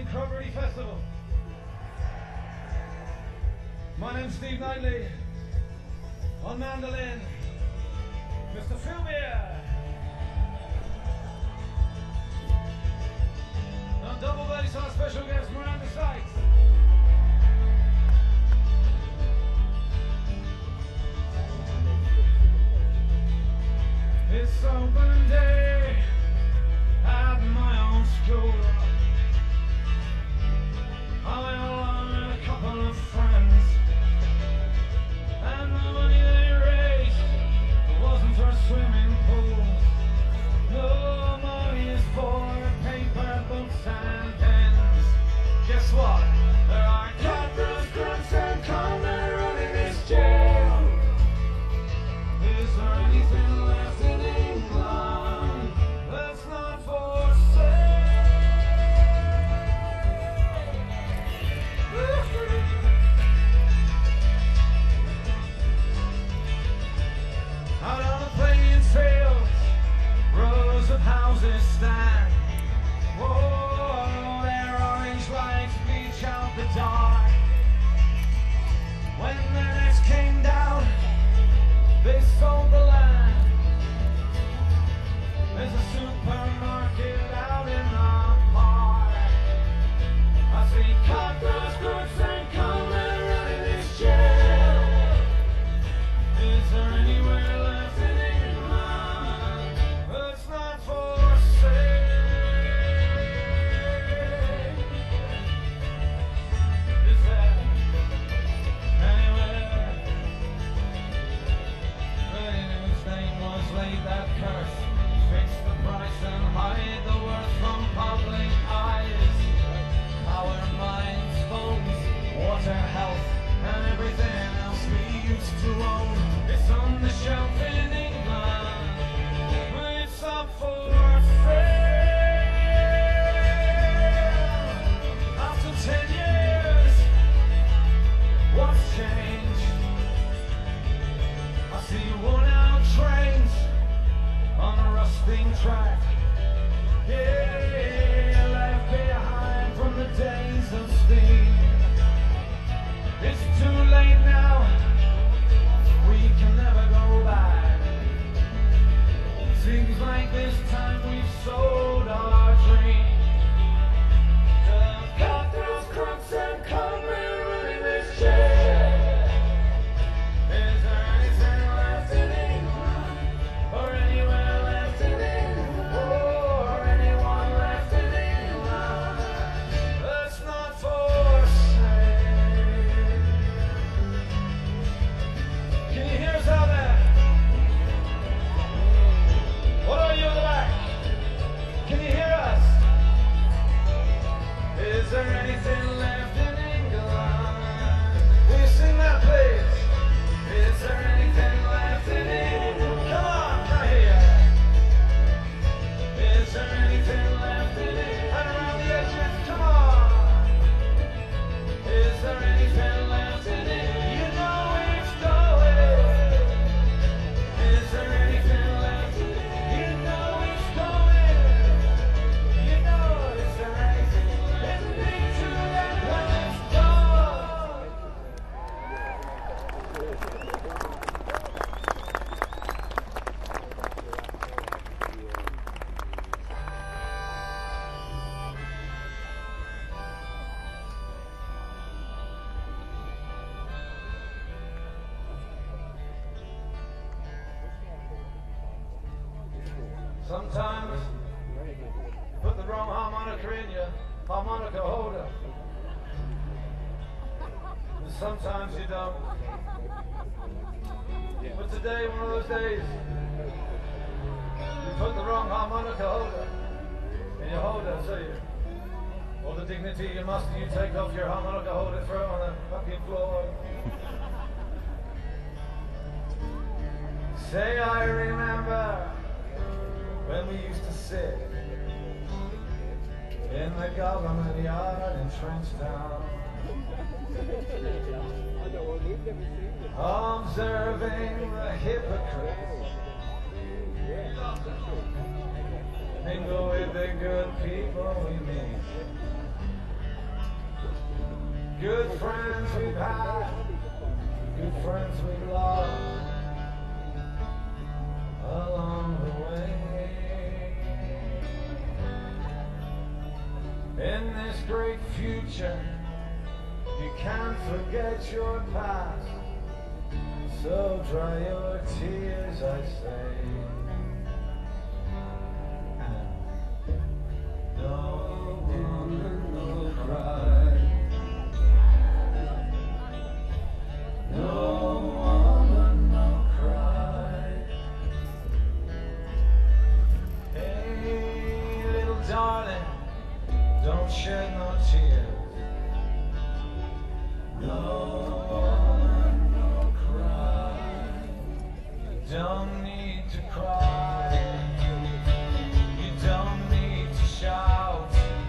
Cromarty Festival. My name's Steve Knightley. On mandolin, Mr. Phil Beer. On double bass, our special guest Miranda Sykes. It's open day at my own school. I went along with a couple of friends, and the money they raised wasn't for swimming pools. No money is for paper, books and pens. Guess what? There are cutthroats, crooks and conmen running this jail. Is there anything left in England that's not for sale? Out on the playing fields, rows of houses stand. Whoa, their orange lights bleach out the dark. When the nets came down, they sold the land. There's a supermarket out in the park. I see cutthroats, crooks and conmen running this jail. Is there anywhere left in England that's not for sale? Is there anywhere whose name was laid that curse, fix the price and hide the worth from public eyes? Power, minds, phones, water, health, and everything else we used to own. It's on the shelf in England. It's up for sale. After 10 years, what's changed? I see worn-out trains on a rusting track. Yeah, left behind from the days of steam. It's too late now, we can never go back. Seems like this time we've sold our dream. The cutthroats, crooks and conmen running this jail. Is there anything left in England, or anywhere left in England, or anyone left in England that's not for sale? Can you hear us out there? What are you in the back? Can you hear us? Is there anything left in England? Will you sing that, please? Is there anything left in England? Come on, can I hear you? Is there anything left in England? And around the edges, come on. Is there anything left in England? You know it's going. Is there anything left in England? You know it's going. You know, is there anything left in England? To that last door. Sometimes you put the wrong harmonica in your harmonica holder, and sometimes you don't. But today, one of those days, you put the wrong harmonica holder in your holder, so you, all the dignity you muster, you take off your harmonica holder, throw it on the fucking floor. Say, I remember when we used to sit in the government yard in Trenchtown, observing the hypocrites mingle with the good people we meet. Good friends we've had, good friends we've lost along the way. In this great future, you can't forget your past, so dry your tears, I say. And no woman, no cry. No woman, no cry. Hey, little darling, don't shed no tears. No woman, no cry. You don't need to cry. You don't need to shout.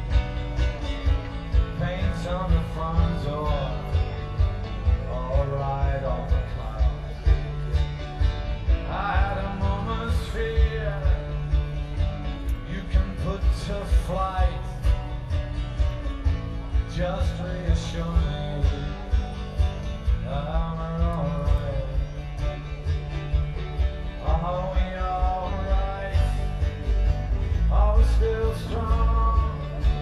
Paint on the front door. Alright, off the clouds. I had a moment's fear. You can put to flight. Just reassure me I'm alright. Are we alright? Are we still strong?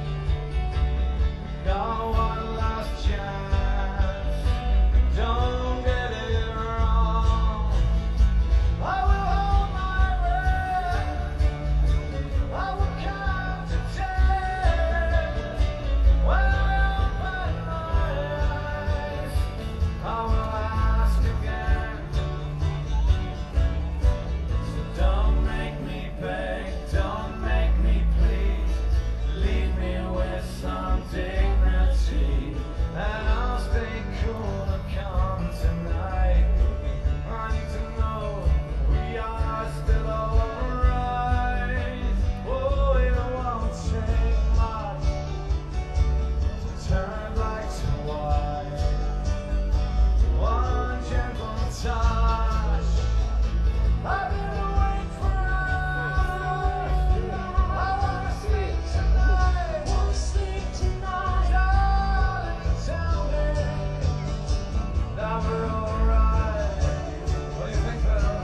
Got one last chance. Don't get it wrong. I will hold my breath. I will count to 10. When I open my eyes, I will ask again. So don't make me beg, don't make me plead. Leave me with some dignity, and I'll stay cool and calm tonight. I need to know we are still alright. Oh, it won't take much to turn black to white. One gentle touch. I've been awake for hours. I wanna sleep tonight. Darling, tell me that we're alright. What do you think, Pedro?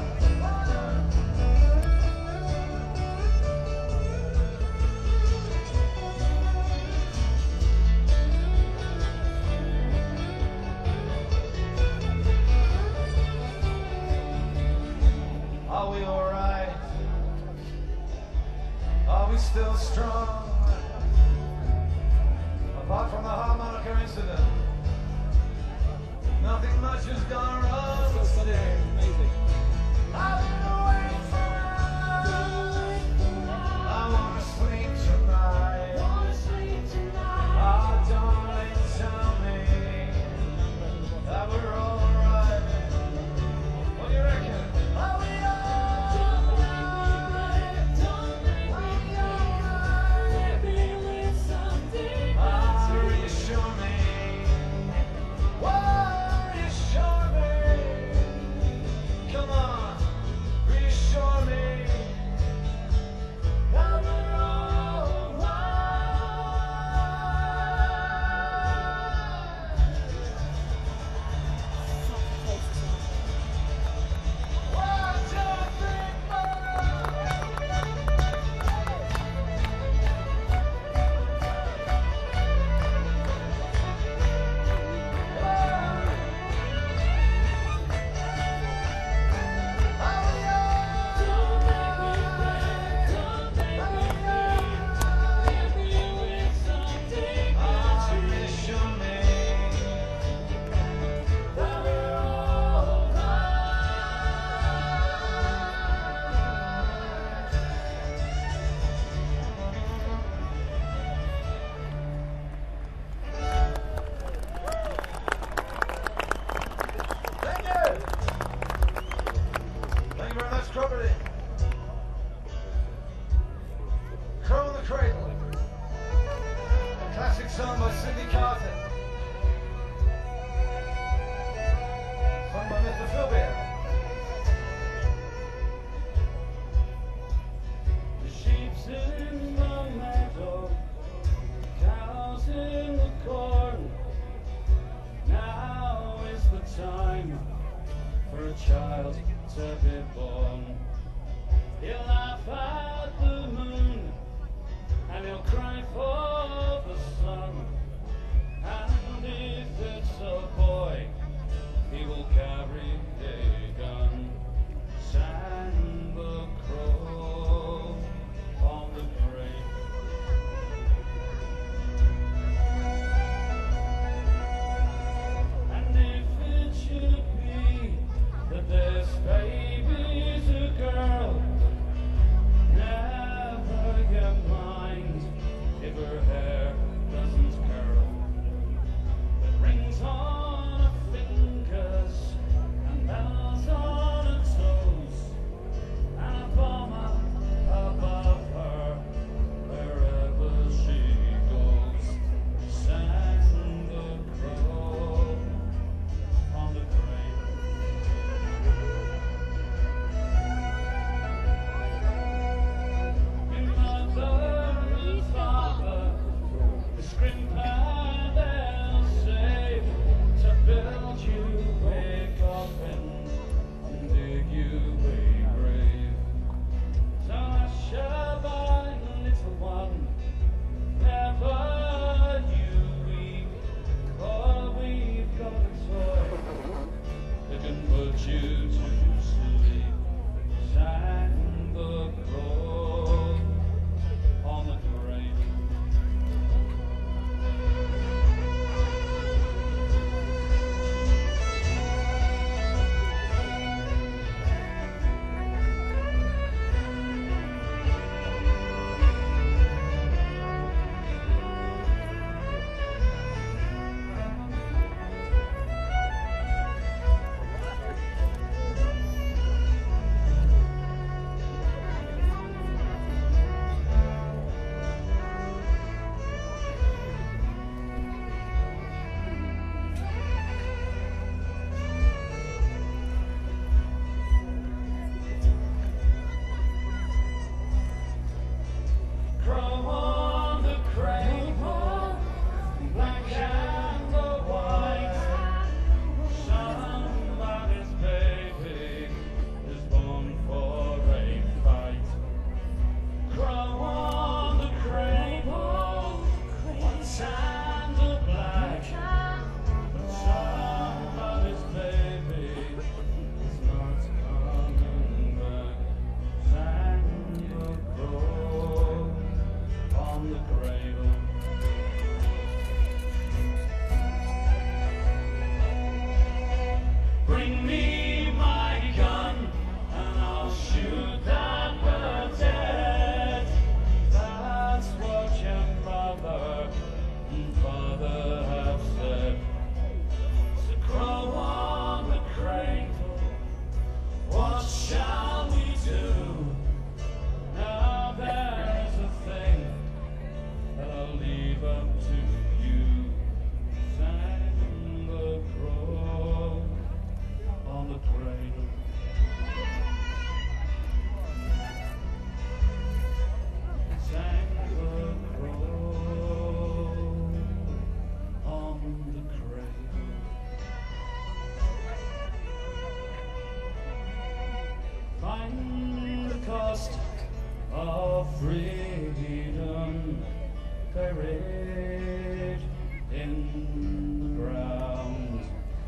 Are we alright? Are we still strong? Apart from the harmonica incident, nothing much has gone wrong today. I've been awake for hours. I wanna sleep tonight. Oh, darling, tell me that we're alright. What do you reckon? Are we reassure me. Whoa, reassure me. Come on, time for a child to be born. He'll laugh at the moon and he'll cry for the sun. And if it's a boy, he will carry a gun. Sang the crow on the grave. And if it should be that this baby's a girl, never you mind if her hair doesn't curl. With rings on her fingers and bells on her toes, and a bomber above her wherever she goes. Sang the crow on the grave. Your mother and father, the screen pad they'll save to build you a coffin and dig you a grave. So hush by, little one, never you weep, for we've got a toy that can put you to sleep. Sang the crow on the grave. Crow on the cradle, black and the white. Somebody's baby is born for a fight. Crow on the cradle, white and the black. Somebody's baby is not coming back. Sang the crow on the cradle. Bring me my gun and I'll shoot that bird dead. That's what your mother and father have said. So crow on the cradle, what shall we do? Now there's a thing that I'll leave up to you. Sang the crow on the cradle. Sang the crow on the cradle. Find the cost of freedom buried in the ground.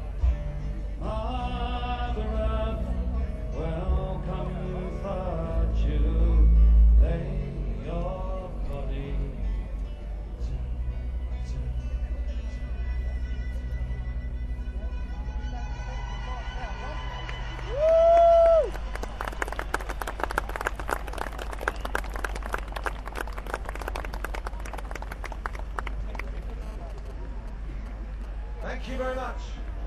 Mother Earth will comfort you. Lay your body Thank you very much.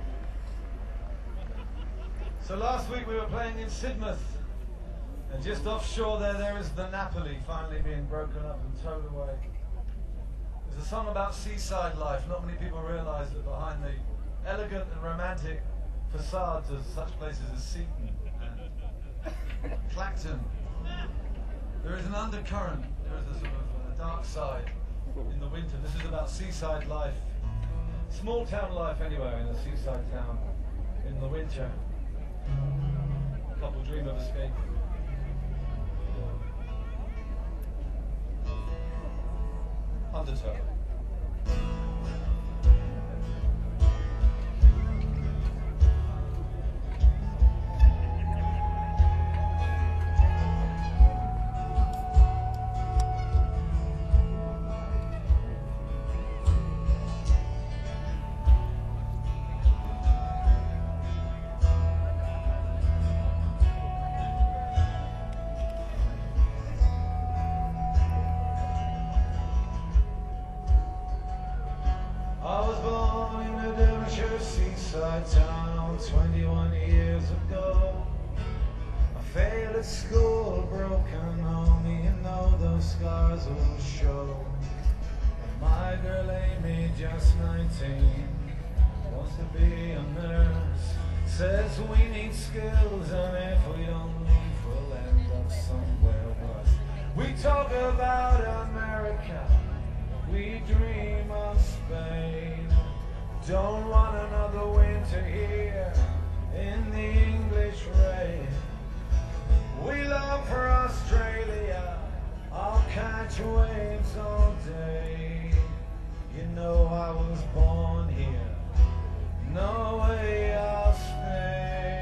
So last week we were playing in Sidmouth, and just offshore there is the Napoli finally being broken up and towed away. There's a song about seaside life. Not many people realise that behind the elegant and romantic facades of such places as Seaton and Clacton, there is an undercurrent, there is a sort of a dark side in the winter. This is about seaside life. Small town life anyway, in a seaside town in the winter. Couple dream of escape. Undertow. I was born in a Devonshire seaside town 21 years ago. I failed at school, broken home, you know those scars will show. And my girl Amy, just 19, wants to be a nurse. Says we need skills, and if we don't leave, we'll end up somewhere worse. We talk about America, we dream of Spain. Don't want another winter here in the English rain. We love for Australia, I'll catch waves all day. You know I was born here, no way I'll stay.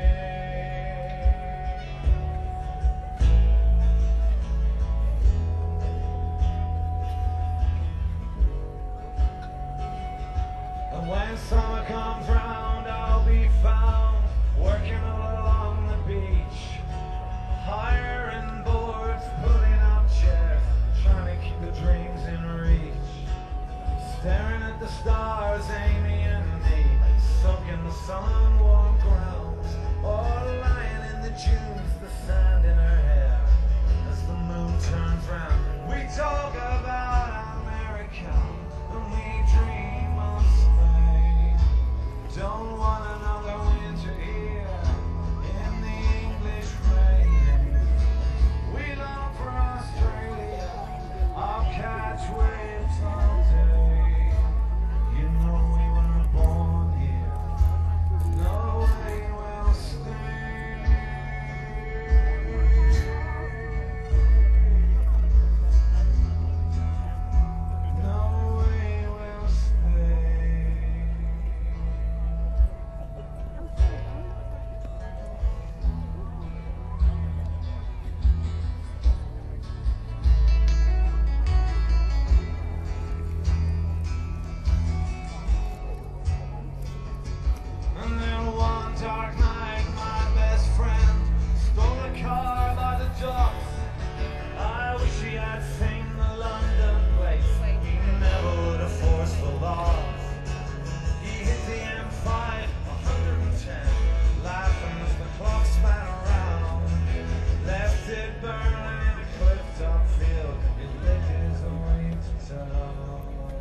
And when summer comes round, I'll be found working all along the beach, hiring boards, putting up chairs, trying to keep the dreams in reach. Staring at the stars, Amy and me, soaking the sun-warm ground, or lying in the dunes, the sand in her hair as the moon turns round. We talk about America, and we dream of Spain. Don't want another winter here in the English rain. We long for Australia, I'll catch waves all day. You know we were born here, no way we'll stay. No way we'll stay. And then one dark night, my best friend stole a car by the docks. I wish he had seen the London place. He never would have forced the laws. He hit the M5, 110, laughing as the clock span around. Left it burning in a cliff-top field. It lit his way to town.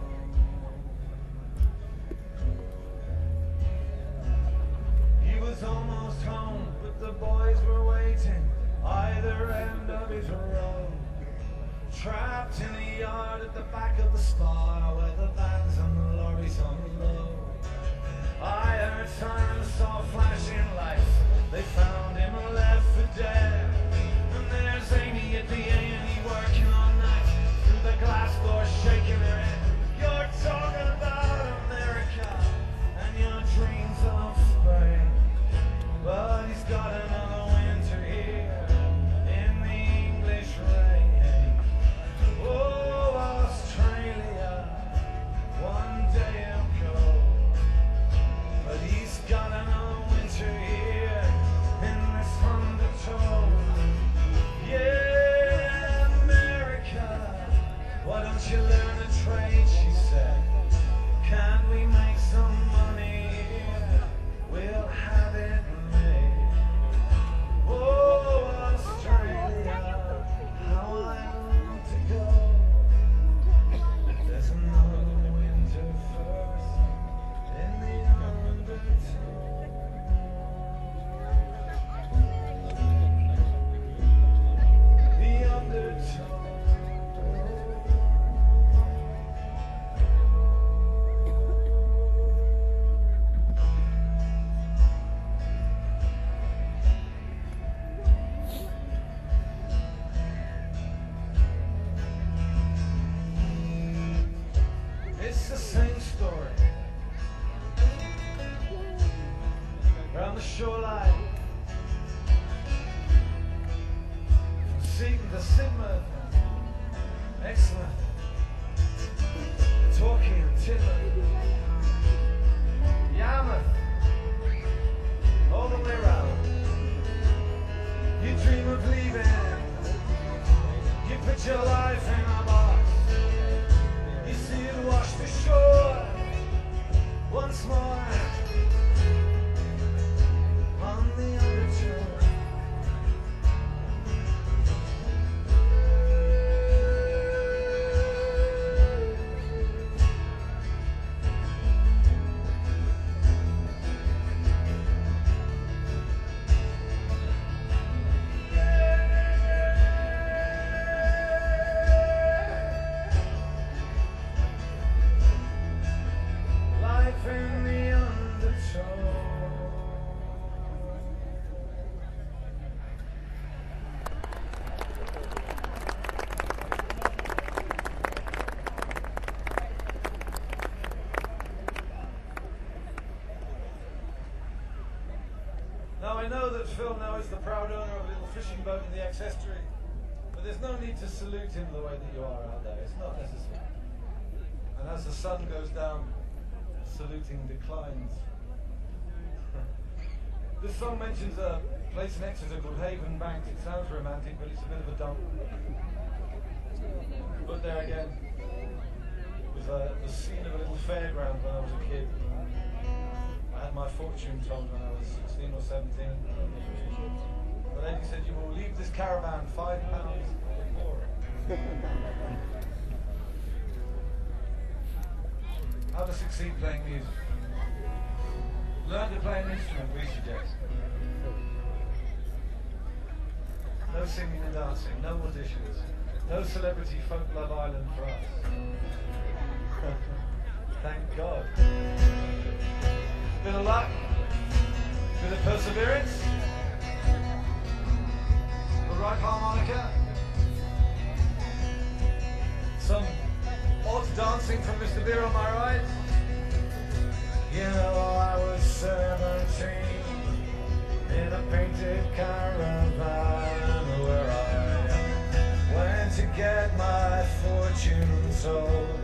He was almost home, but the boys were waiting either end of his road. Trapped in a yard at the back of the spa, where the vans and the lorries unload. I heard sirens, saw flashing lights. They found him and left for dead. And there's Amy at the A&E working all night, through the glass door shaking her head. You're talking about America and your dreams of Spain, but he's got another winter here in the English rain. Oh, Australia, one day he'll go, but he's shoreline, from Seaton to Sidmouth, Exmouth, Torquay and Teignmouth, Yarmouth, all the way round. You dream of leaving, you put your life in a box, you see it wash the shore once more on the undertow. Life in the undertow. Now I know that Phil now is the proud owner of a little fishing boat in the ex-estuary, but there's no need to salute him the way that you are out there. It's not necessary. And as the sun goes down, saluting declines. This song mentions a place in Exeter called Haven Banks. It sounds romantic, but it's a bit of a dump. But there again, it was the scene of a little fairground when I was a kid. I had my fortune told when I was 16 or 17. The lady said, "You will leave this caravan £5 or more." How to succeed playing music? Learn to play an instrument, we suggest. No singing and dancing, no auditions, no celebrity folk Love Island for us. Thank God. Bit of luck, bit of perseverance, the right harmonica, some odd dancing from Mr. Beer on my right. You know, I was 17 in a painted caravan where I went to get my fortune told.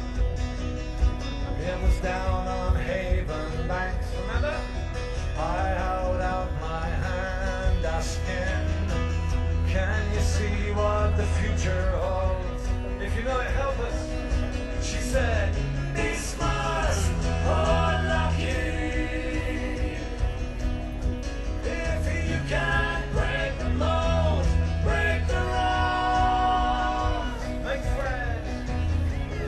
It was down on Haven Banks, remember? I held out my hand asking, can you see what the future holds? If you know it, help us. She said, be smart or lucky. If you can't break the mold, break the rules. Make friends,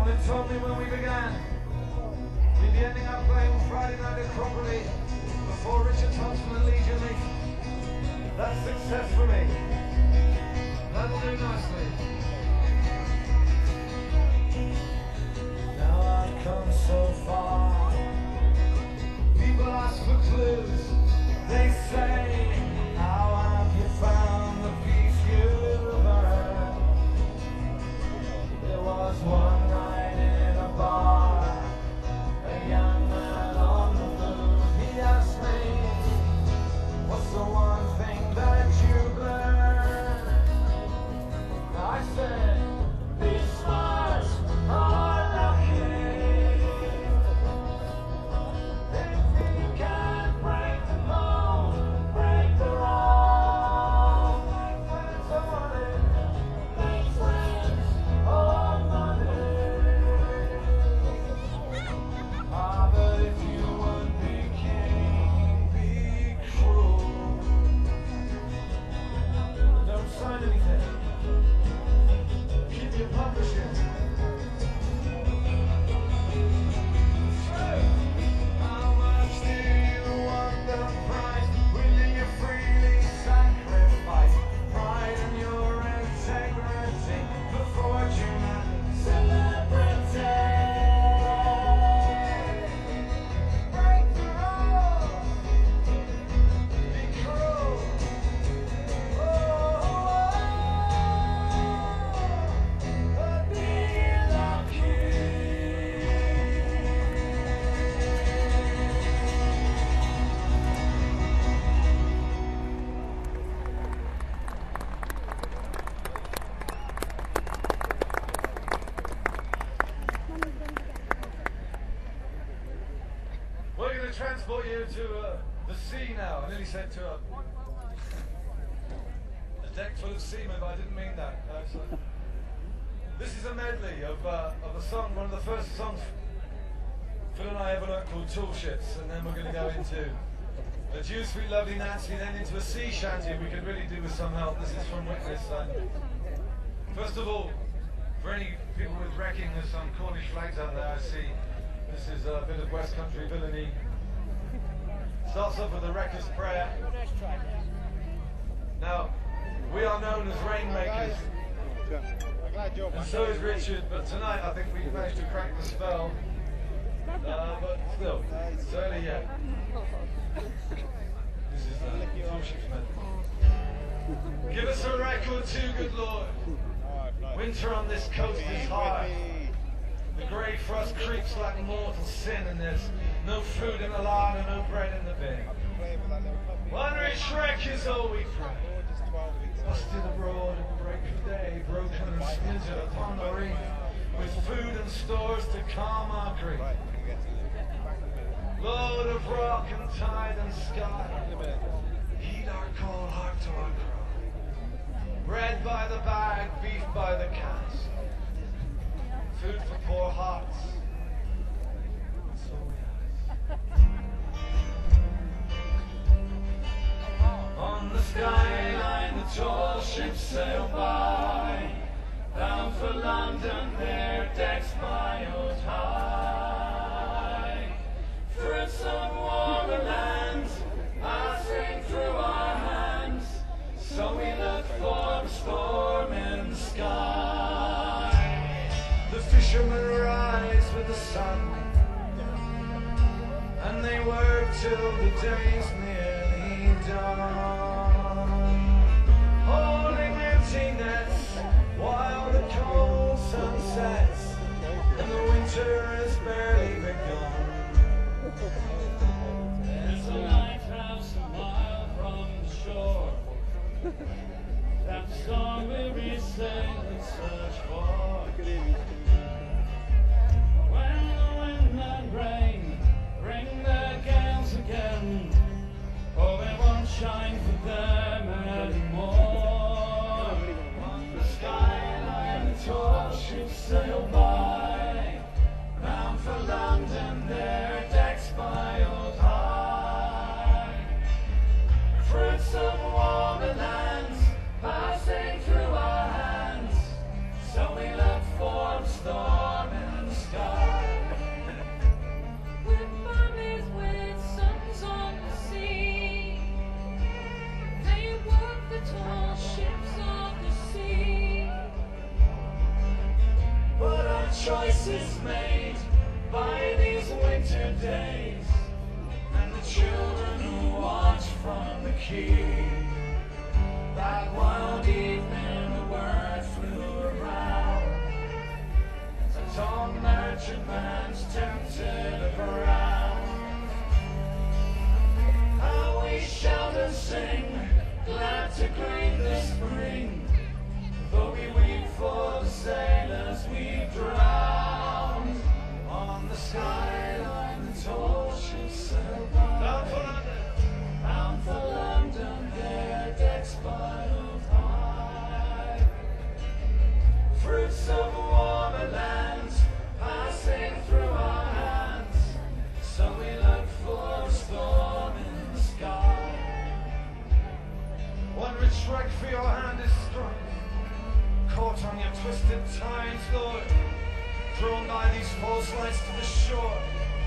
Someone had told me when we began, we'd be ending up playing Friday night at Crockery before Richard Thompson and Legion Leaf. That's success for me. That'll do nicely. Now I've come so far. People ask for clues. They say, how have you found the peace you've earned? There was one night in a bar, a young man on the move. He asked me, what's the one thing that you've learned? I said, be smart or lucky. If you can't break the mold, break the wrong. Make friends on it, make friends on money. Ah, but if you would be king, be cruel. Don't sign anything. Keep your publishing. How much do you want the price? Will you freely sacrifice pride and your integrity for fortune and celebrity? Break the rules. Be cruel. But be lucky. We're going to transport you to the sea now. I nearly said to a deck full of seamen, but I didn't mean that. This is a medley of a song, one of the first songs Phil and I ever learned called Tool Ships, and then we're going to go into a Dew Sweet Lovely Nancy, then into a sea shanty we could really do with some help. This is from Witness. First of all, for any people with wrecking, there's some Cornish flags out there I see. This is a bit of West Country villainy. Starts off with the Wrecker's Prayer. Now, we are known as rainmakers, and so is Richard, but tonight I think we've managed to crack the spell. But still, it's early yet. This is Tool Ships medley. Give us a record too, good Lord. Winter on this coast is hard. The grey frost creeps like mortal sin, and there's no food in the larder, no bread in the bin. One rich wreck is all we pray. Busted abroad at break of day, broken and splintered upon the reef, with food and stores to calm our grief. Load of rock and tide and sky, heed our call, hark to our cry. Bread by the bag, beef by the cask, food for poor hearts. That's all we ask. On the skyline, the tall ships sail by, bound for London, their decks piled high. Fruits of warmer lands passing through our hands, so we look for a storm in the sky. The fishermen rise with the sun, and they work till the day's nearly done, holding empty nets while the cold sun sets and the winter has barely begun. There's a lighthouse a mile from the shore, that song weary sailors search for. When the wind and rain bring their gales again, oh, they won't shine for them anymore. On the skyline, the tall ships sail by, bound for London, their decks piled high. Fruits of warmer lands passing through our hands, so we look for a storm in choices made by these winter days, and the children who watch from the quay. That wild evening the word flew around, the tall merchantman's tempted the ground. How we shout and sing, glad to greet the spring, though we weep for the sailors we drowned. On the skyline the tall ships sail by, bound for London, their decks piled high. Fruits of warmer lands passing through our hands, so we look for a storm in the sky. One rich strike for your hand is struck, caught on your twisted tides, Lord, drawn by these false lights to the shore.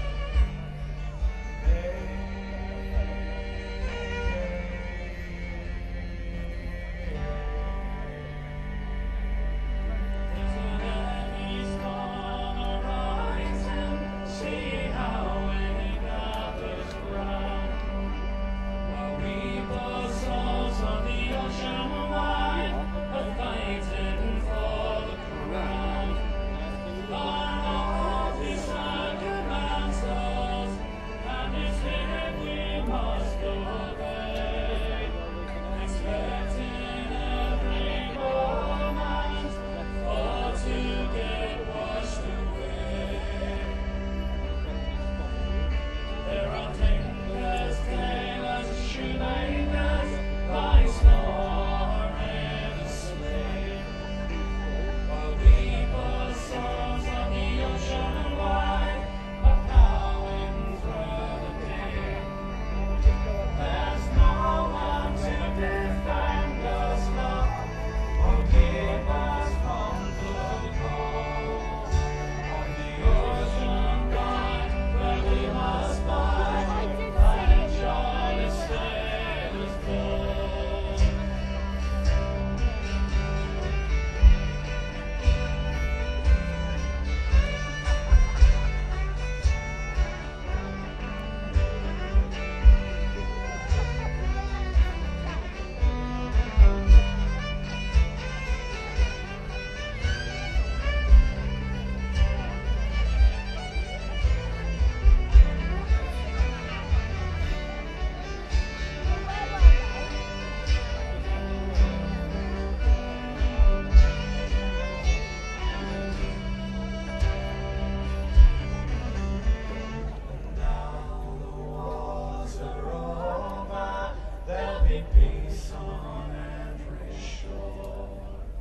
Peace on every shore.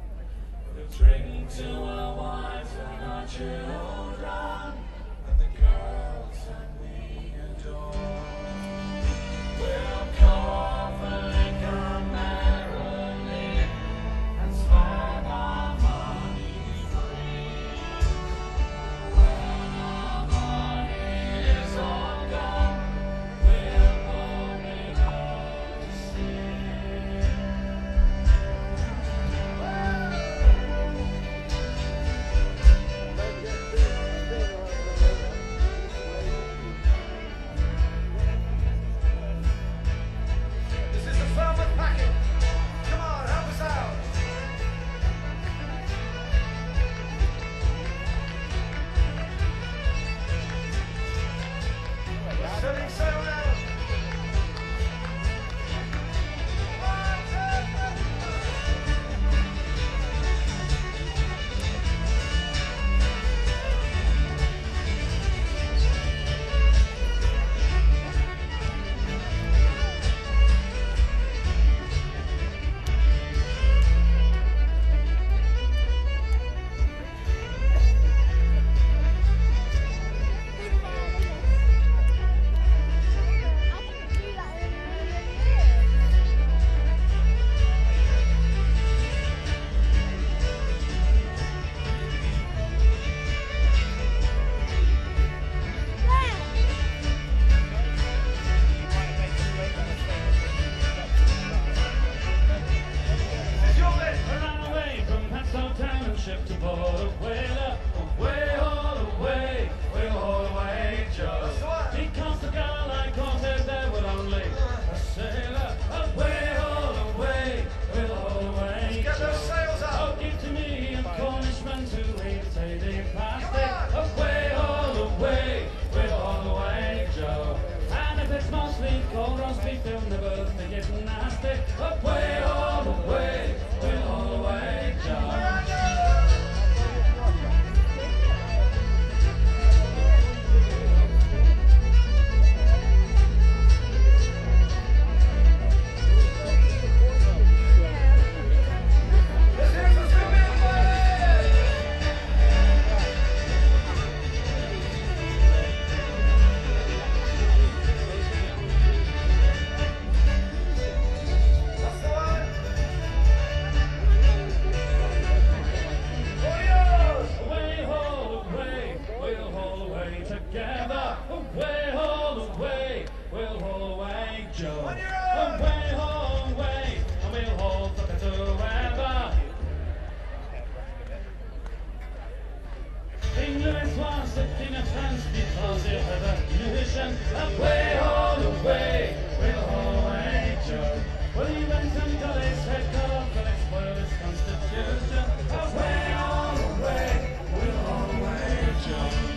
We'll drink to our wives and our children, and the girls that we adore. We'll cough and liquor merrily, and spend our money free. When our money is all gone, we'll pour it out to sea. This is the Falmouth packet. Come on, help us out. Setting sail now. Ran away from Passtown town and shipped aboard a whaler, slipped in a trance because they had a vision. Away, all away, we'll all away, Joe. Well, he went and got his head cut off and it spoiled his constitution. Away, all away, we'll all away, Joe.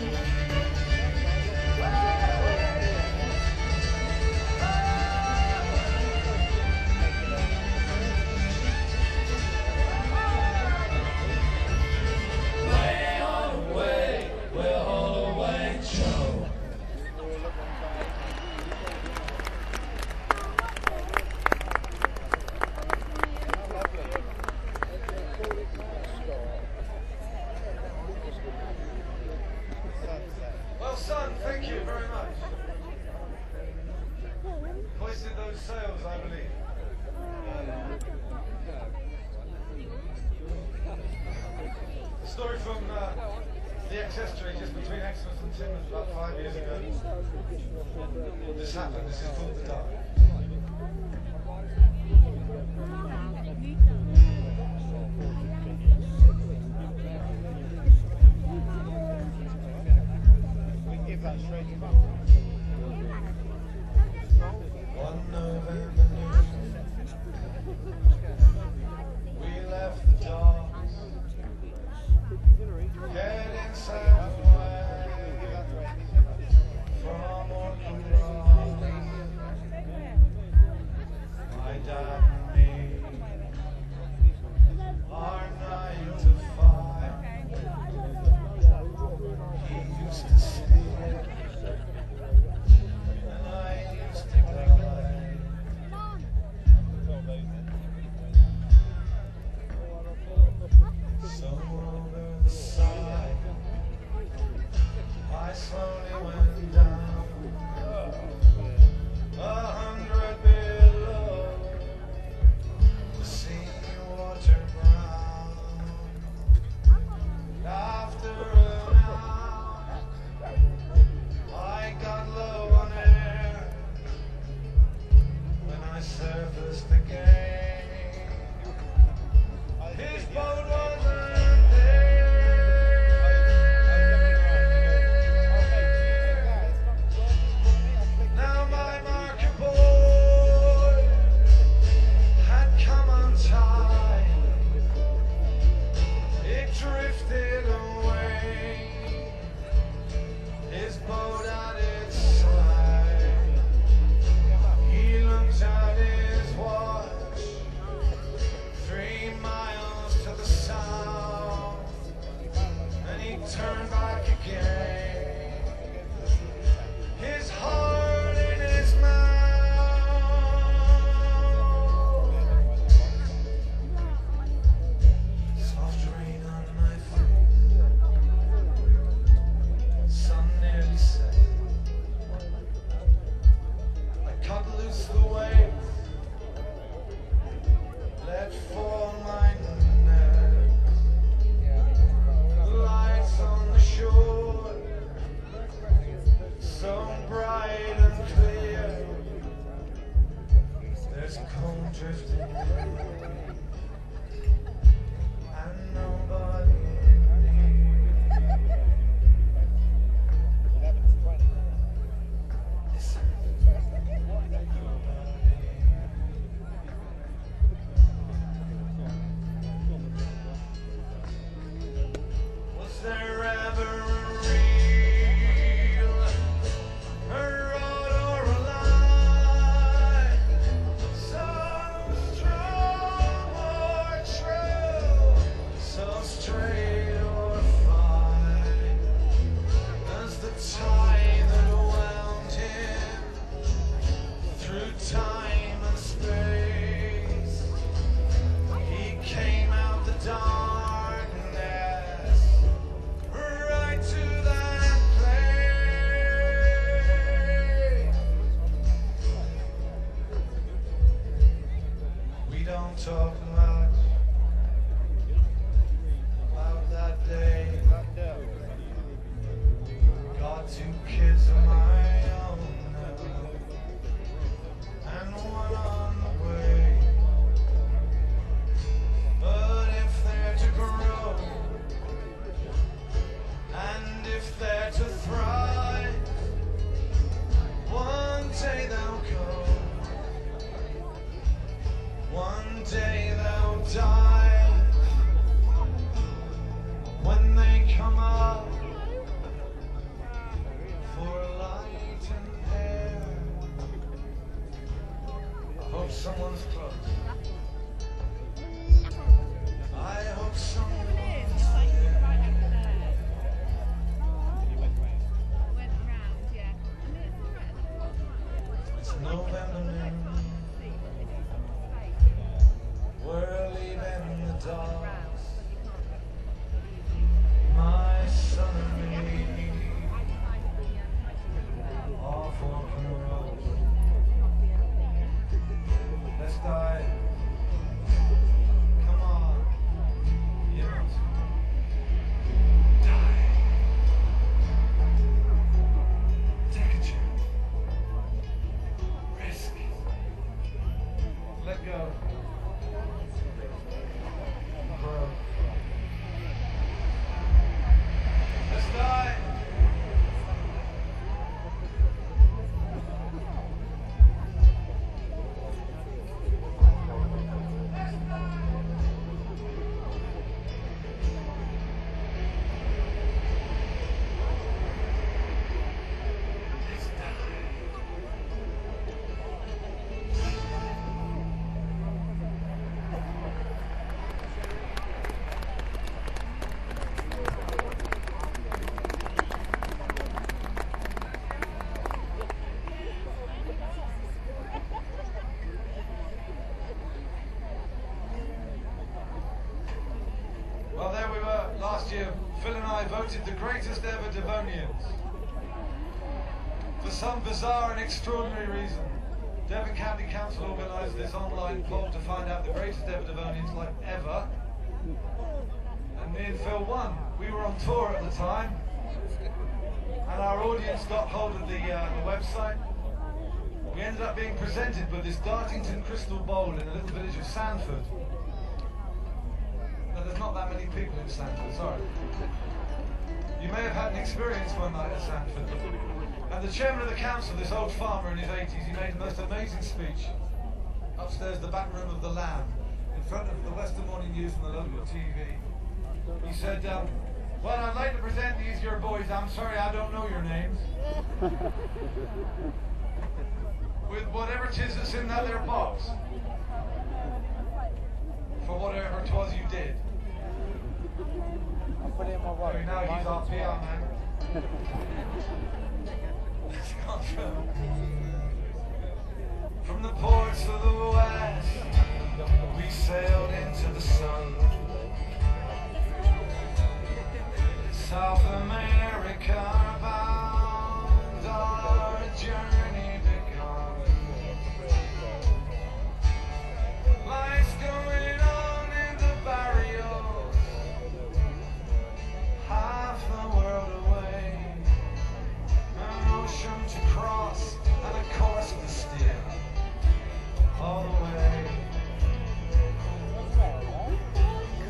Well, son, thank you very much. Hoisted those sails, I believe. The story from the ex-estuary just between Exmouth and Teignmouth about 5 years ago. This happened, this is called The Dark. One November noon, we left the docks, heading south from Orchard Rock. My dad and me, our 9 to 5. He used to steal, and I used to die. So over the side, I slowly went down 100 below, the sea water brown. After an hour, I got low on air when I surfaced again. His boat wasn't there. Now my market boy had come untied. It drifted away. His boat at its side. He looked at his watch. 3 miles to the south, and he turned back again. His heart in his mouth. Soft rain on my face. Sun nearly set. I cut loose the waves. Let fall my net. The lights on the shore, so bright and clear. There's cold drifting and nobody near. Listen. Was there ever a real, a rod or a lie, so strong or true, so straight or fine, as the tie that wound him through time and space? He came out the darkness, November noon. We're leaving the docks, my son and me, off Walking Road. Let's die. Come on, you must die. Take a chance. Risk. Let go. Grow. Let's die. Well, there we were last year. Phil and I voted the greatest ever Devonians. For some bizarre and extraordinary reason, Devon County Council organised this online poll to find out the greatest ever Devonians like ever. And me and Phil won. We were on tour at the time. And our audience got hold of the website. We ended up being presented with this Dartington crystal bowl in a little village of Sandford. No, there's not that many people in Sandford, sorry. You may have had an experience one night at Sandford. And the chairman of the council, this old farmer in his 80s, he made the most amazing speech upstairs the back room of the Lamb, in front of the Western Morning News and the local TV. He said, well, I'd like to present these your boys. I'm sorry, I don't know your names. With whatever 'tis that's in that there box. For whatever 'twas you did. Maybe now he's our PR man. It's gone through. From the ports of the west, we sailed into the sun. South America bound, our journey begun. Life's going on in the barrios, half the world away. An ocean to cross and a course to steer, all the way.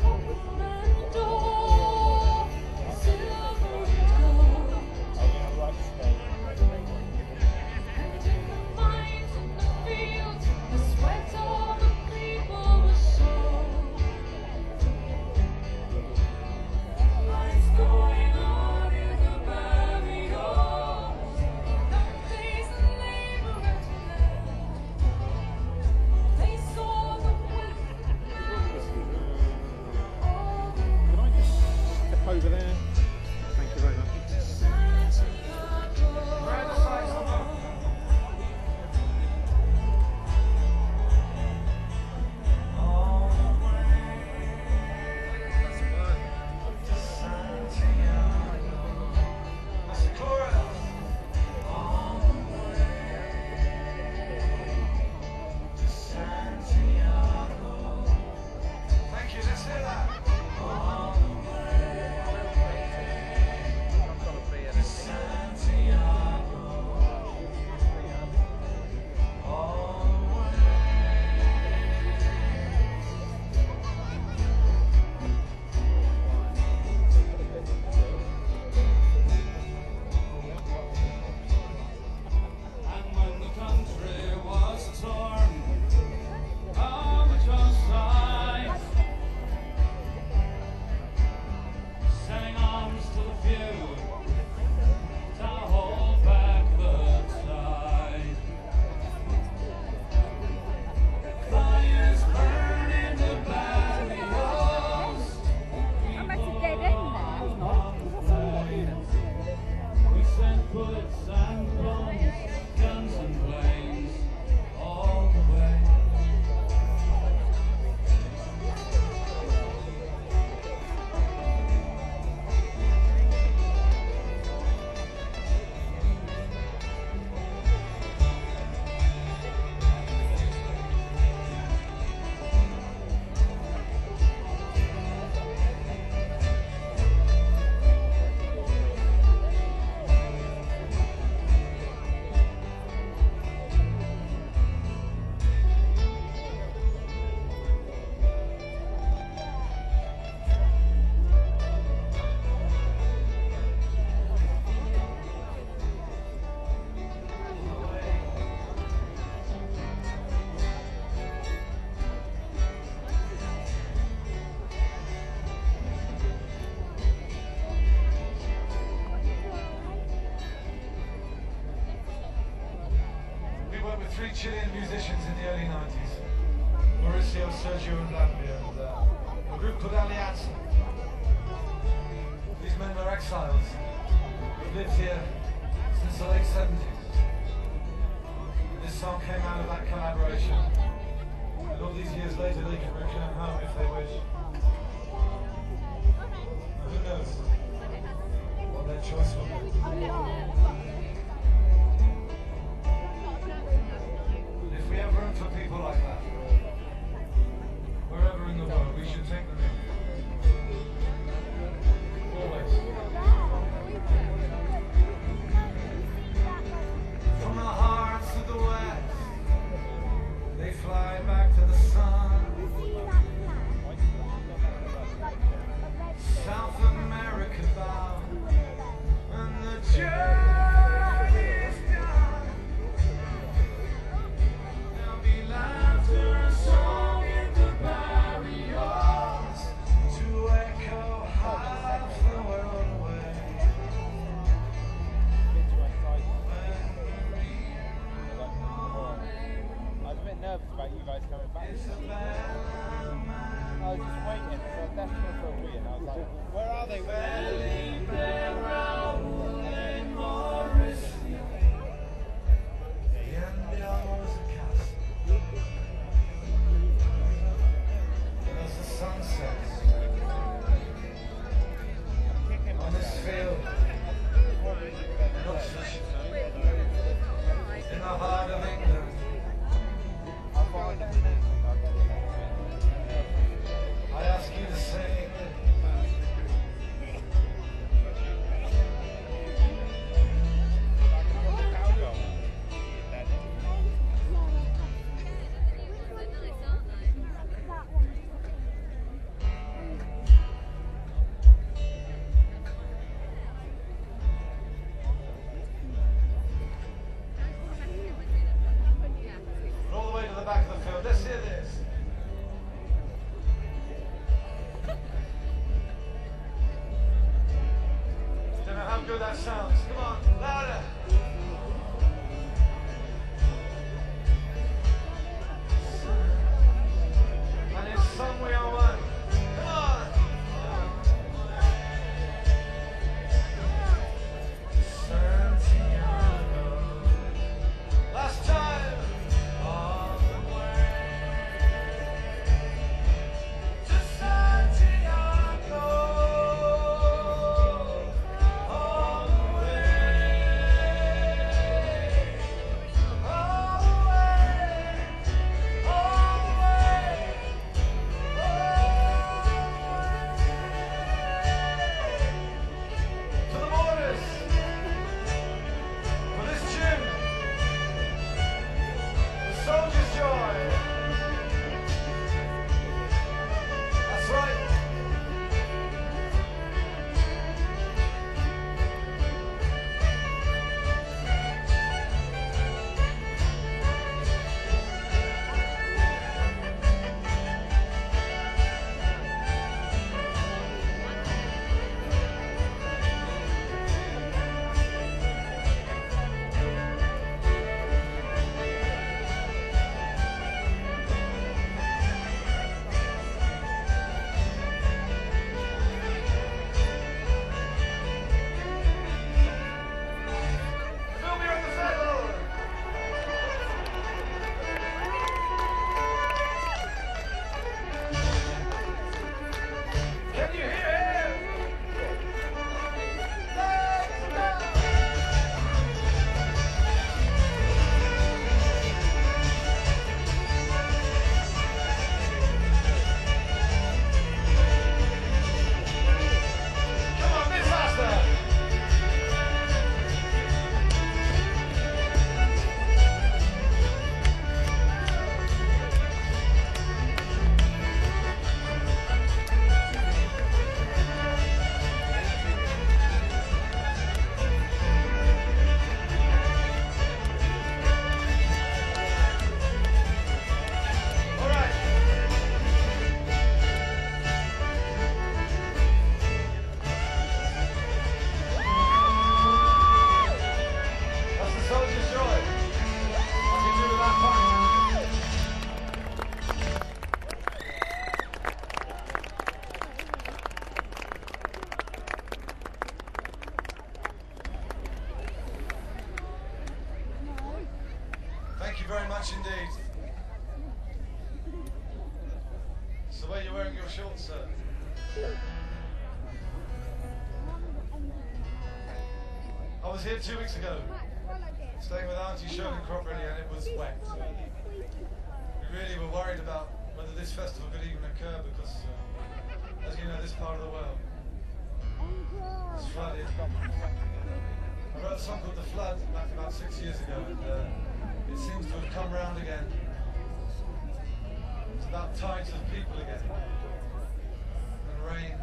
Chilean musicians in the early 90s. Mauricio, Sergio and Lambia, and a group called Alianza. These men were exiles who lived here since the late 70s. And this song came out of that collaboration. And all these years later they can return home if they wish. Now, who knows what their choice will be. If we have room for people like that, wherever in the world, we should take them in. Always. From the hearts of the west, they fly back to the sun. South America bound, and the journey's done. There'll be laughter and song in the barriers to echo half the world away. I was a bit nervous about you guys coming back. I was just waiting for a national for a wee, and I was like, where are they? Where are they? As the sun sets on this field in Oxfordshire, in the heart of England, I'll find them. I ask you to sing. All the way to the back of the field. Let's hear this. Don't know how good that sounds. Come on, louder. And in song we are one. Come on. Santiago. Last time. On the way to Santiago. On the way. very much indeed. So where are you wearing your shorts, sir? I was here 2 weeks ago, staying with Auntie Shirley Cropley, and it was wet. We really were worried about whether this festival could even occur because, as you know, this part of the world is flooded. I wrote a song called The Flood back about 6 years ago, and it seems to have come round again. It's about tides of people again, and rain.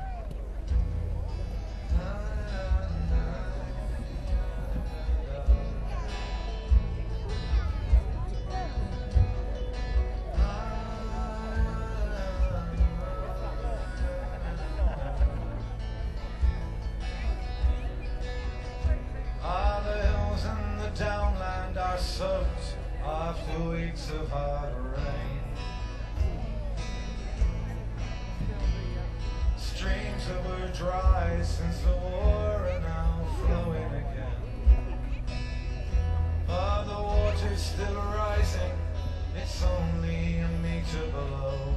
Downland are soaked after weeks of hard rain. Streams that were dry since the war are now flowing again. But the water's still rising, it's only a meter below.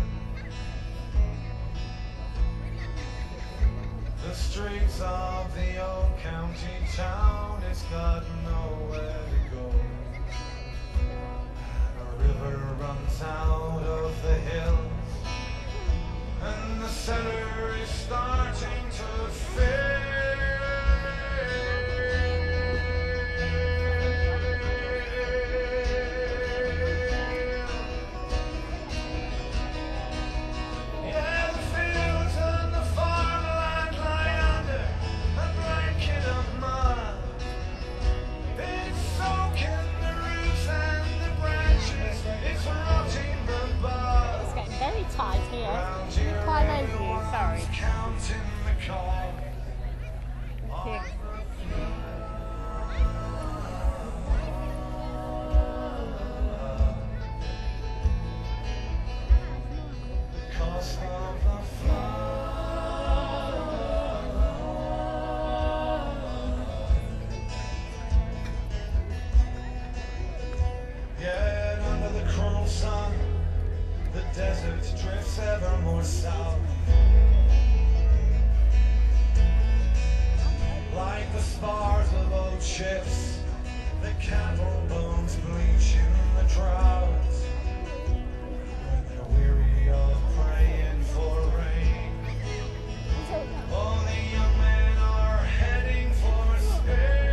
The streets of the old county town, it's got nowhere to go. A river runs out of the hills, and the cellar is starting to fill. Tight here. You climb over you, sorry. Here. Yet under the cruel sun, the desert drifts ever more south. Like the spars of old ships, the cattle bones bleach in the droughts. When they're weary of praying for rain, all the young men are heading for Spain.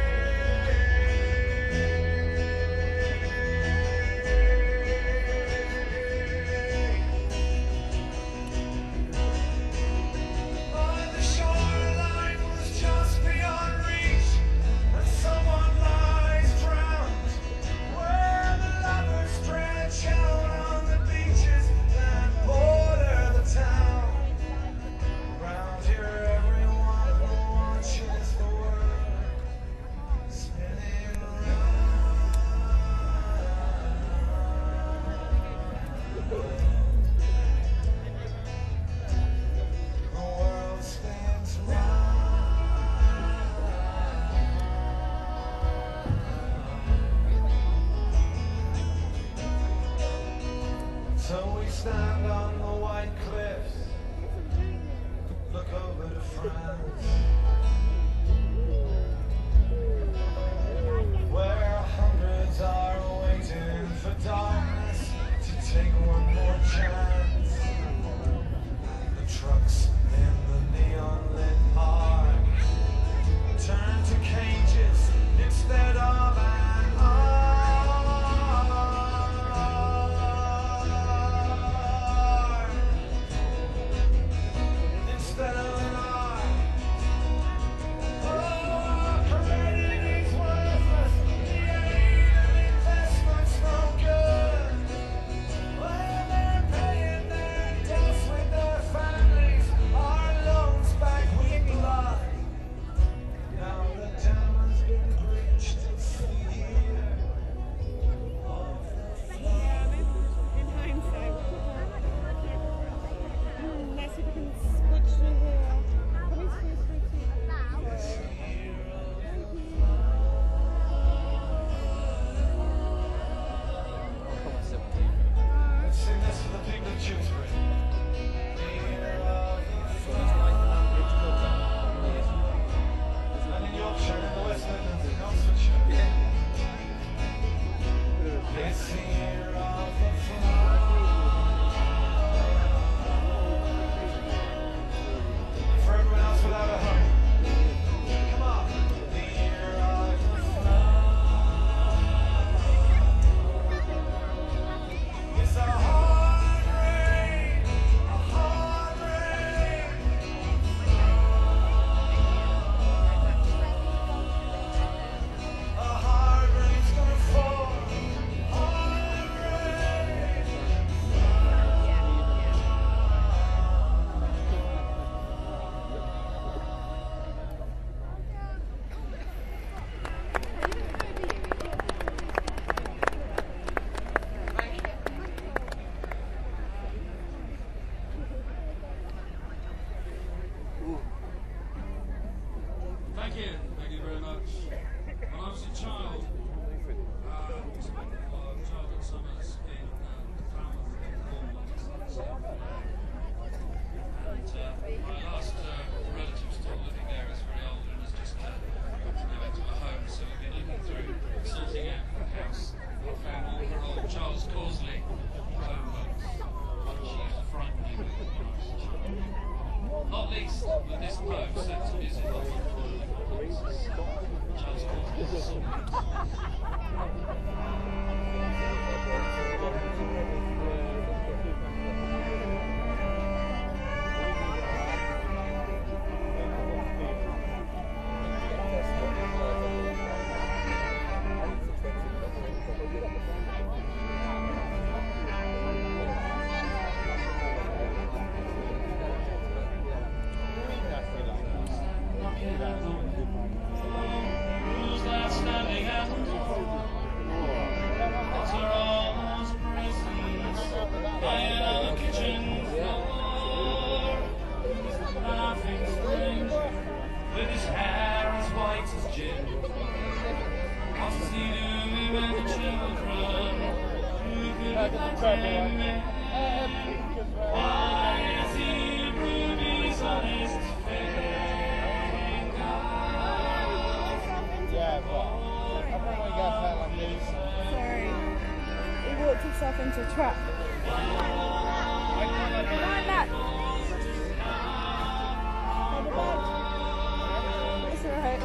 So we stand on the white cliffs, look over to France, where hundreds are waiting for darkness to take one more chance. The trucks in the neon-lit park turn to cages instead of an arm. Instead of an arm. with this bloke that's busy looking for just who's that standing at the door? Lots of Rose presents lying on the kitchen floor. Laughing strange with his hair as white as gin. What's he doing with the children? Who could have him in? Why is he rubies on his fingers? Yeah, but I don't want to get out like this. Sorry. He walked himself into a trap. Behind that. On the bed. It's alright.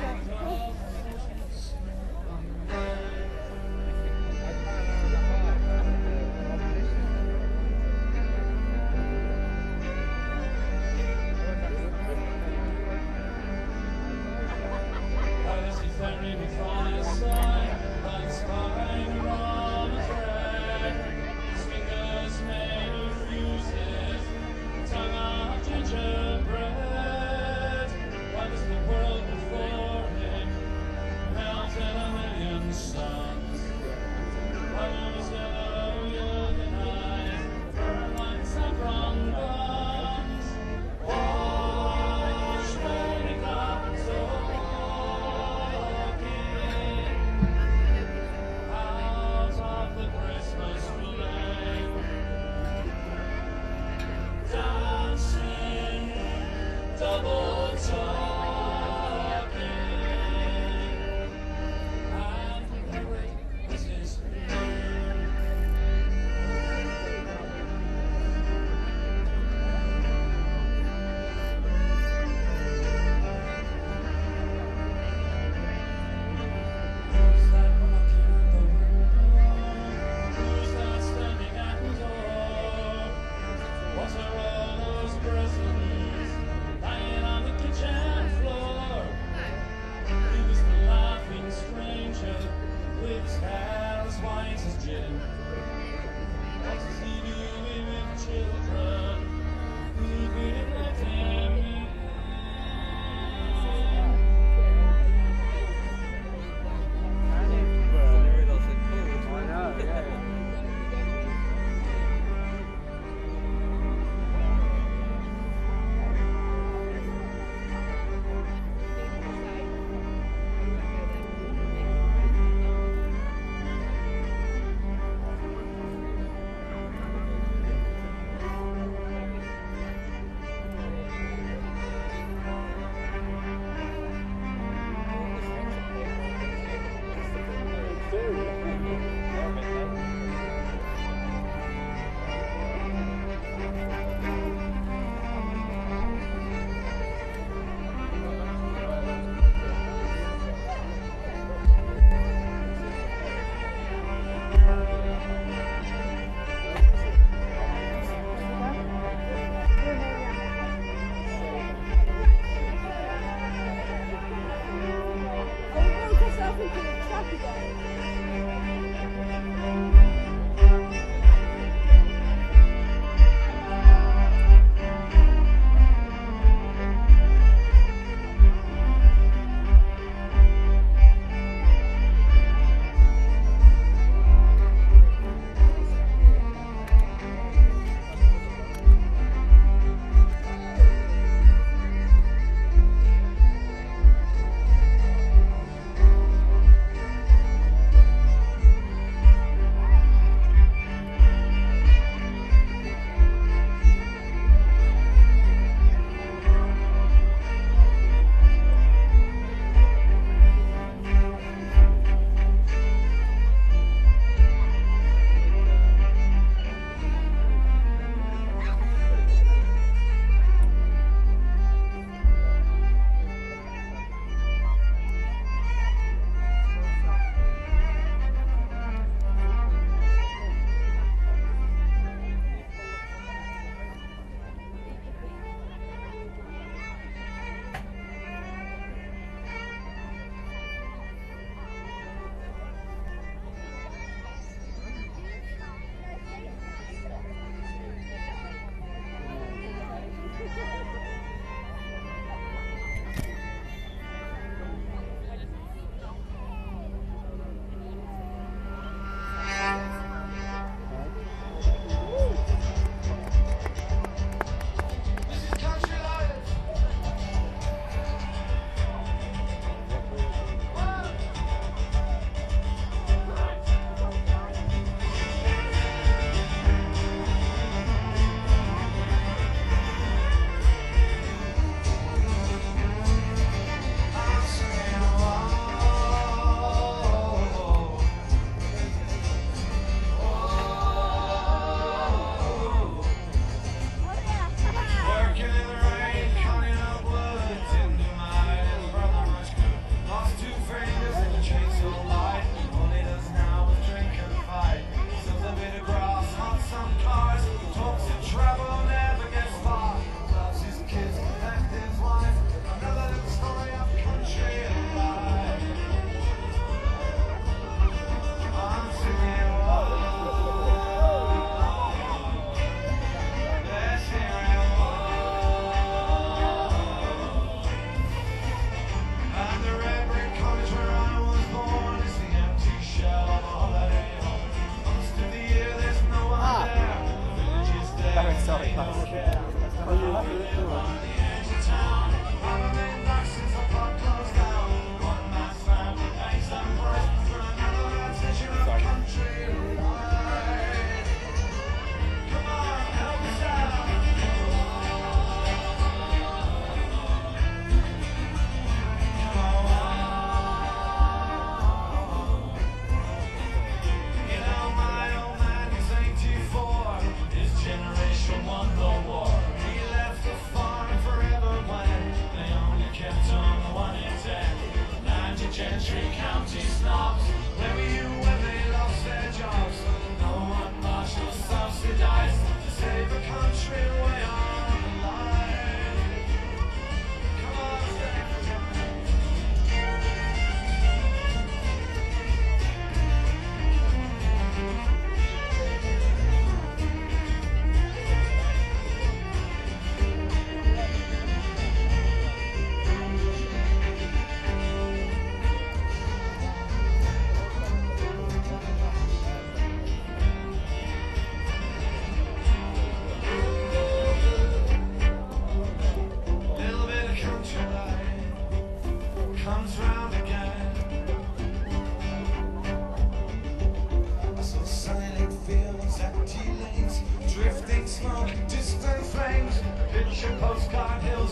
As he ferried me from his side, like sky on a thread, his finger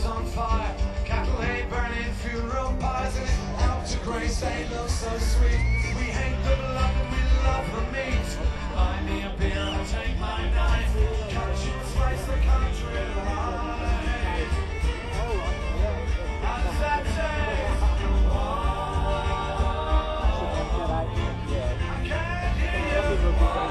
fields on fire, cattle hay burning, funeral pyres, and out to grace they look so sweet. We hate the blood and we love the meat. Buy me a beer, I'll take my knife, cut you a slice the country alive. How does that taste? I can't hear you.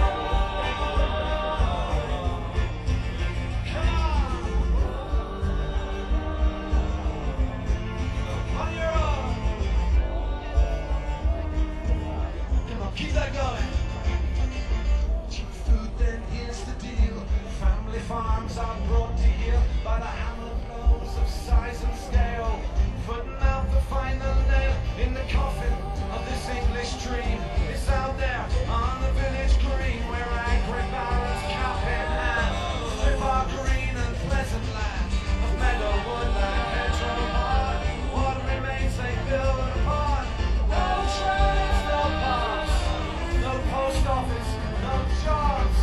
Keep that going. Cheap food, then here's the deal. Family farms are brought to heel by the hammer blows of size and scale. Putting out the final nail in the coffin of this English dream. It's out there on the village green where angry barons cap in hand strip our green and pleasant land of meadow, woodland, hedgerow, hard. What remains they build upon. No trains, no pubs, no post office, no jobs.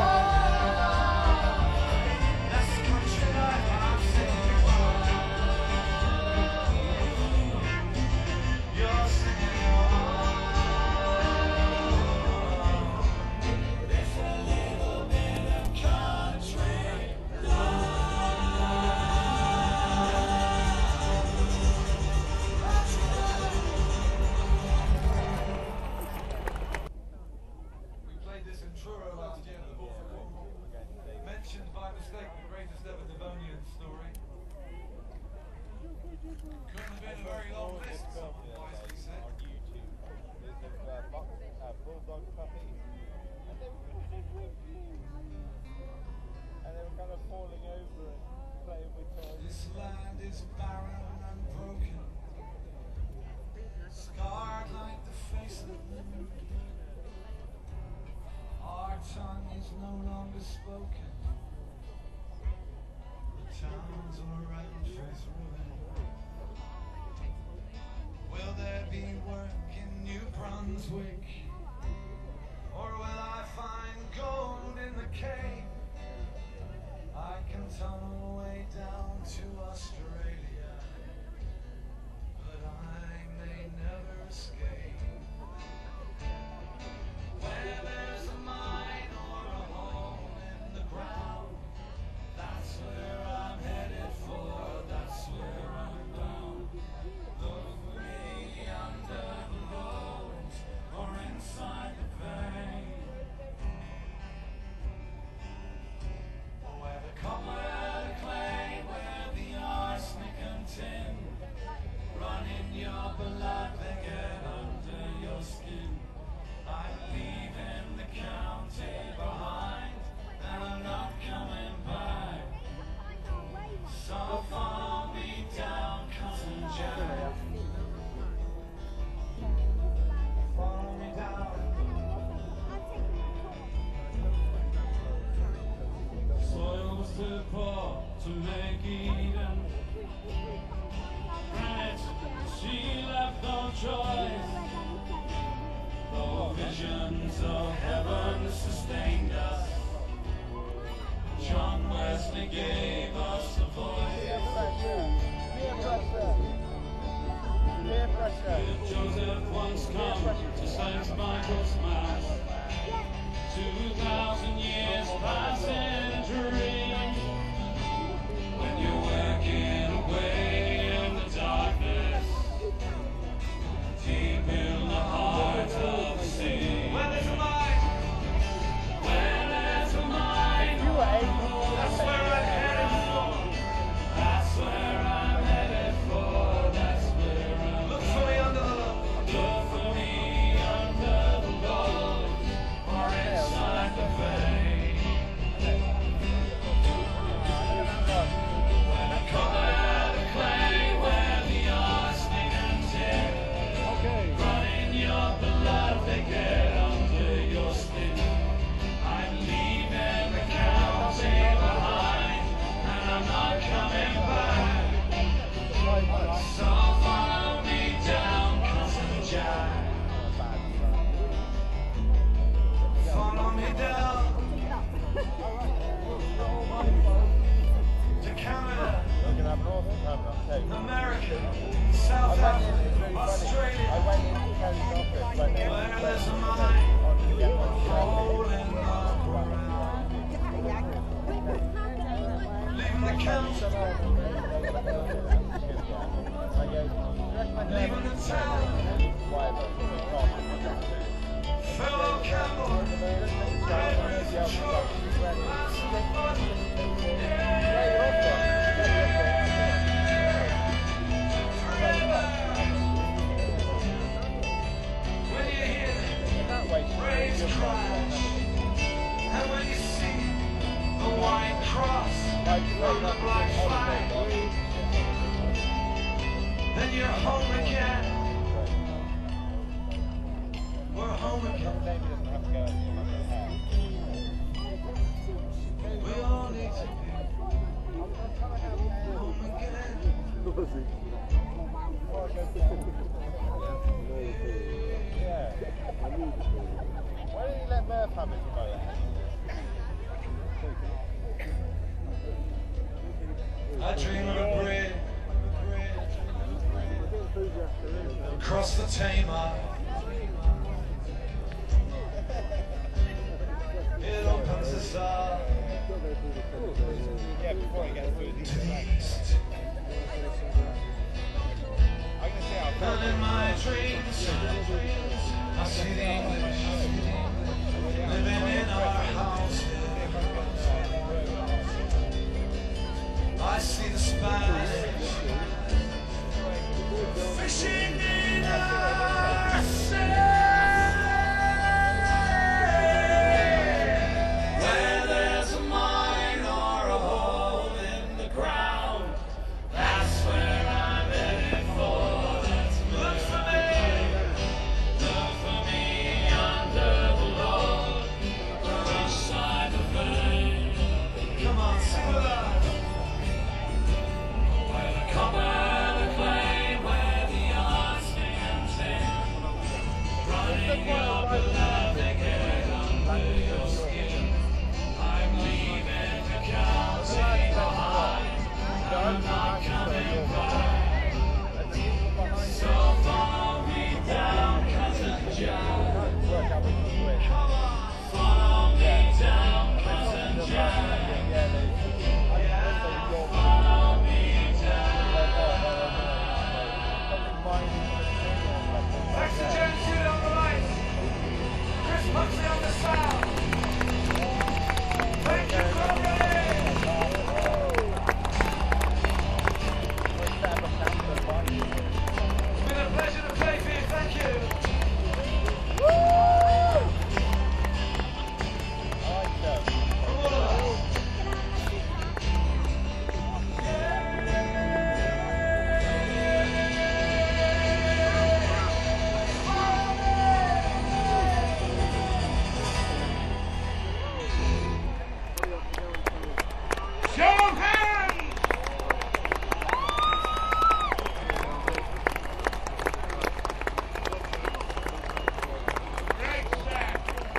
That's the country life I'm singing before. You're singing There's a little bit of country life. We played this in Truro last year at the Hall for Cornwall. Mentioned by mistake the greatest ever Devonian story. Couldn't have been a very long list, someone wisely said. On YouTube. There's bulldog puppies. And they were kind of falling over and playing with toys. This land is barren and broken, scarred like the face of the moon. Our tongue is no longer spoken. The towns all around face ruin. Will there be work in New Brunswick? Or will I find gold in the cave? I can tunnel way down to Australia, but I may never escape. Where there's a mine or a hole in the ground, that's where I'm headed for, that's where I'm bound. Look for me under the road or inside the vein. Where the copper, the clay, where the arsenic and tin run in your blood, they get under your skin. I leave in the county behind, and I'm not coming back. So follow me down, cousin Jack. Follow me down. Soil was too poor to make Eden. Granite, she left no choice. No visions of heaven sustained us. John Wesley gave us a voice. Peer pressure. Peer pressure. Peer pressure. Did Joseph once come to St. Michael's Mass? 2,000 years pass in dreams. When you're working away in the darkness, deep in the heart of the sea. Where there's a mine, Where there's a mine, You were able that's where I'm headed for. that's where I'm headed for, that's where I'm. Look for me under the load. Look for me under the load or inside the vein. South I Africa, went in, it's really funny. Australia, I went into Kelly's office when they where went there's a on mine, to get my rolling up around, leaving the camp, leaving the town, fellow camel, Ivory's a truck, massive button, when you hear raised crash, and when you see the white cross on the black flag, then you're home again. We're home again. We all need to be home again. Yeah. Why didn't you let Murph have it remote? I dream of a bridge across the Tamar. It opens us up Yeah, before he gets through these. to the east. I'm gonna see how And in my dreams, I see the English living in our house. I see the Spanish fishing in our sea. Where there's a mine or a hole in the ground, that's where I'm headed for. Look for me under the road, beside the vein. Come on, sing with us. Where the copper, the clay, where the arsenic tin, running your beloved head under your skin. I'm leaving the county behind. I'm not coming back. So follow me down, cousin Jack. Come on, follow me down, cousin Jack. Follow me down. Thanks to James Hewitt on the lights. Chris Huxley on the sound. Thank you, Corey. It's been a pleasure to play for you. Thank you. From all of us. Show of hands! Great set.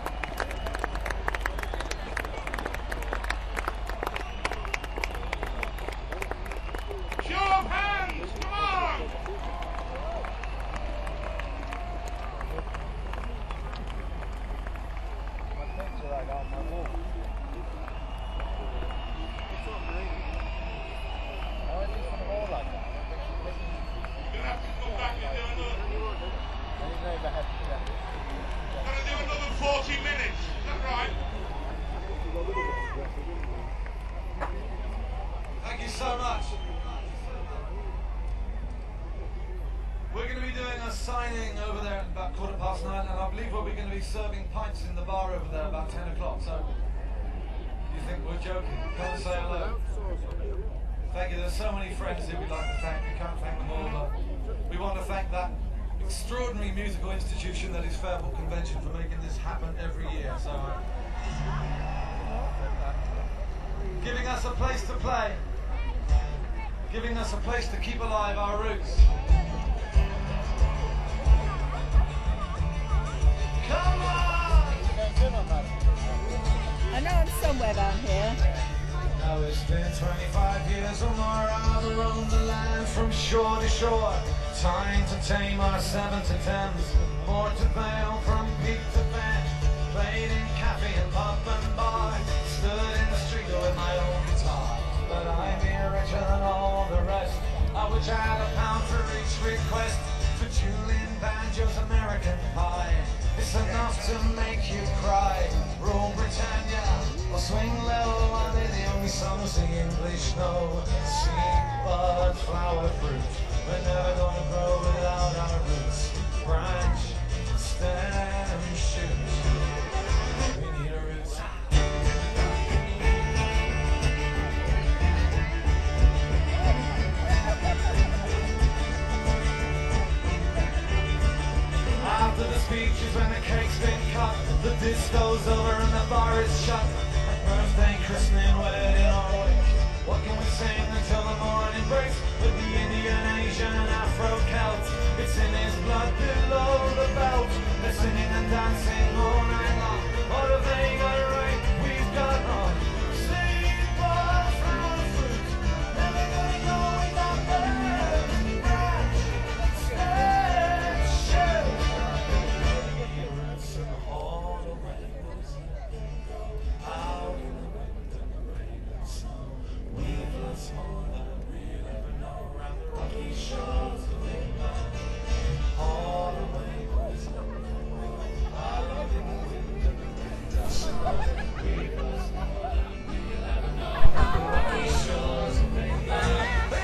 Show of hands! Come on! You're gonna have to come back and do another 40 minutes. Is that right? Thank you so much. We're going to be doing a signing over there at about 9:15, and I believe we're going to be serving pints in the bar over there about 10 o'clock. So, you think we're joking? Come and say hello. Thank you. There's so many friends here we'd like to thank. We can't thank them all, but we want to thank that extraordinary musical institution that is Fairport Convention for making this happen every year. So, giving us a place to play, giving us a place to keep alive our roots. Come on! I know I'm somewhere down here. Now it's been 25 years or more I've roamed the land from shore to shore. Time to tame our 7 to 10s. More to fail from peak to fan. Played in cafe and pub and bar. Stood in the street with my own guitar. But I'm here richer than all the rest. I would add £1 for each request. For Julian Banjo's American Pie. It's enough to make you cry. Rule Britannia or swing low. Are they the only songs the English know? Seed, bud, flower, fruit. We're never gonna grow without our roots. Branch, stem, shoot. We need a roots. After the speeches, when the cake's been cut, the disco's over and the bar is shut. Birthday, christening, wedding, or wake. What can we sing until the morning breaks? With the Indian, Asian, and Afro-Celt. It's in his blood below the belt. They're singing and dancing all night long. What have they got right? We've got wrong. Seed, bud, flower, fruit. Never gonna go without them. Branch, stem, shoot. Roots and all the rainbows. Out in the wind and the rain and snow. We've lost more than we'll ever know. Around the rocky shores of England. All the way west. Out in the wind and the rain and snow. We've lost more than we'll ever know. Around the rocky shores of England.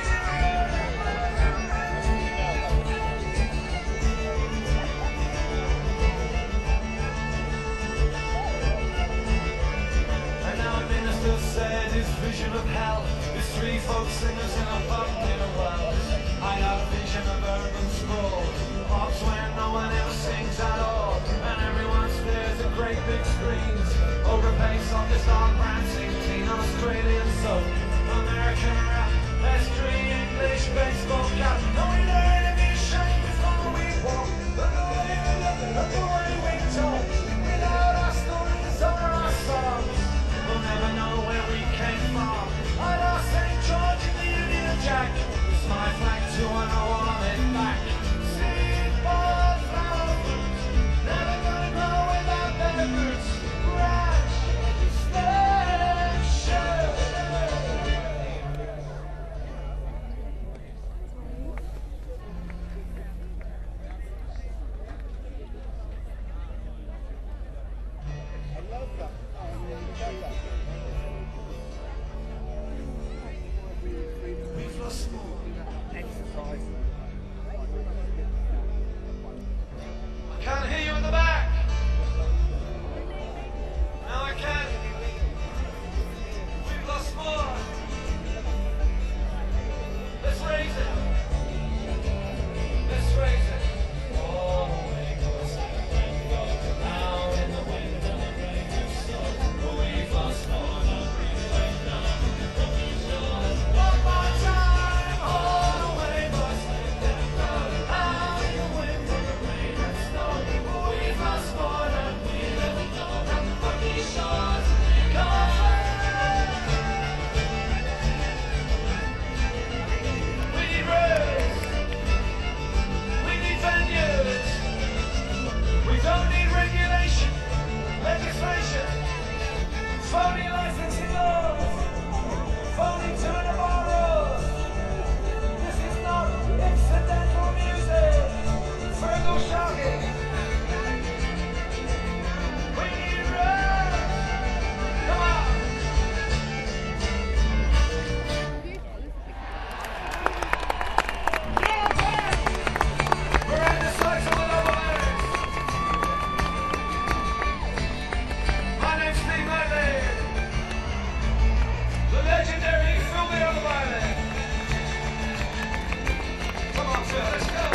And our minister said his vision of hell is 3 folk singers in a pub near a Wells. I have a vision of urban sprawl, pubs where no one ever sings at all, and everyone stares at great big screens. Overpace on this dark brand 16, Australian soap, American rap, S3 English baseball cap. And we learn to be ashamed before we walk. Look the way we look, look the way we talk. Without our stories or our songs, we'll never know where we came from. I lost St. George in the Union Jack. It's my flag too and I want it back. Seed, bud, flower, fruit. Never gonna grow without their roots. Branch, stem, shoot. I love that. We've lost more. Exercise. I can't hear you in the back. Now I can. We've lost more. Let's raise it. Let's raise it. All the way goes out in the wind and the rain and snow. We've lost more than we've laid down. One more time, all the way must let them go. Out in the wind and the rain and snow. We've lost more than we'll ever know. From the rocky shores of England. We need roads. We need venues. We don't need regulation, legislation, phony licensing laws, phony turn of our roads. This is not incidental music. Fergal shouting. We need roads. Come on. We're at the sites of the Lower Islands. My name's Steve Knightley. The legendary Phil the Other Island. Come on, Phil, let's go.